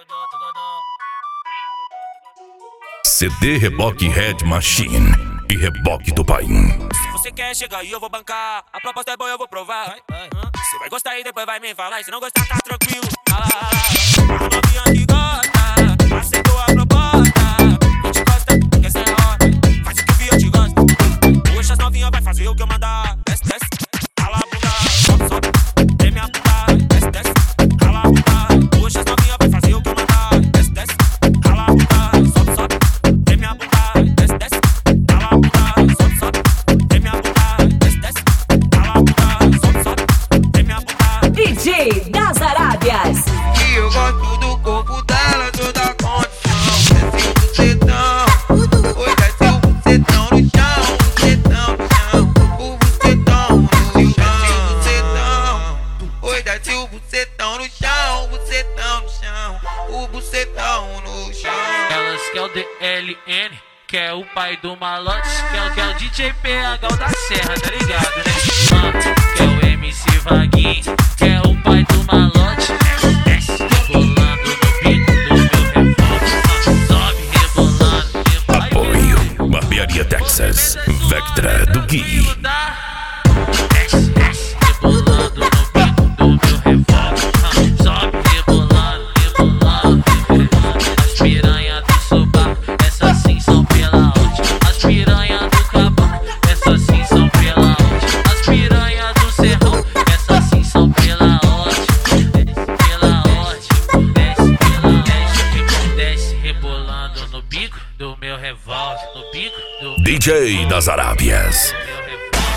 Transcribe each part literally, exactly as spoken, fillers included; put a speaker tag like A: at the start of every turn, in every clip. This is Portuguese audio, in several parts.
A: C D Reboque Red Machine e Reboque do Paim.
B: Se você quer chegar e eu vou bancar, a proposta é boa, eu vou provar. Você vai gostar e depois vai me falar, e se não gostar tá tranquilo. Ah, ah, ah. A novinha que gosta, aceitou a proposta. Quem te gosta, quer ser hora, faz o que eu te gosto. Hoje as novinhas vai fazer o que eu mandar. Desce, desce, rala a bunda, sobe, sobe, treme a bunda. Desce, desce, rala a bunda. Hoje as novinhas vai fazer o que eu mandar. Desce, desce, rala a bunda, sobe, sobe, treme a bunda. Desce, desce, rala a bunda, sobe, sobe, treme a bunda. Desce, desce, rala a bunda, sobe, sobe, treme a bunda.
C: D J das Arábias.
D: E eu gosto do corpo dela, toda condição. Desce o bucetão, oi, desce o bucetão no chão, bucetão no chão, o bucetão no chão, oi, desce o bucetão no chão, bucetão no chão, o bucetão no chão.
E: Elas quer o D L N, que é o pai do malote, quer, quer o D J P H da Serra, tá ligado, né? Ah, quer o M C Vaguinho, que é o pai do malote. Desce rebolando no bico do meu revólver. Sobe rebolando, rebolando.
A: Apoio Barbearia Texas, Vectra do Gui.
E: Desce, desce rebolando no bico do meu revólver. Sobe rebolando, rebolando, rebolando. As piranha do sobar, essas sim são pela ótima. As piranha do cabão, essas sim são pela ótima. As piranha do serrão, essas sim são pela ótima. Desce pela ótima, desce pela ótima. Desce rebolando no bico do meu revólver. No bico do
A: D J das Arábias.
E: meu revólver.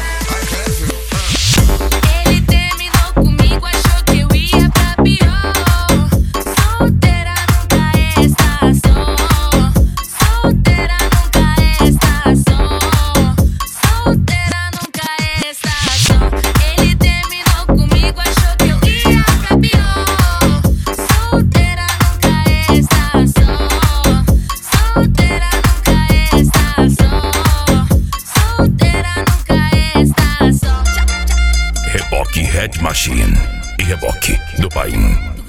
F: Ele terminou comigo, achou que eu ia pra pior. Solteira nunca é estação. Solteira nunca é estação. Solteira nunca é estação. Ele terminou comigo, achou que eu ia pra pior. Solteira nunca é estação. Solteira nunca é estação. Solteira nunca é estação.
A: Reboque Red Machine e Reboque do Paim.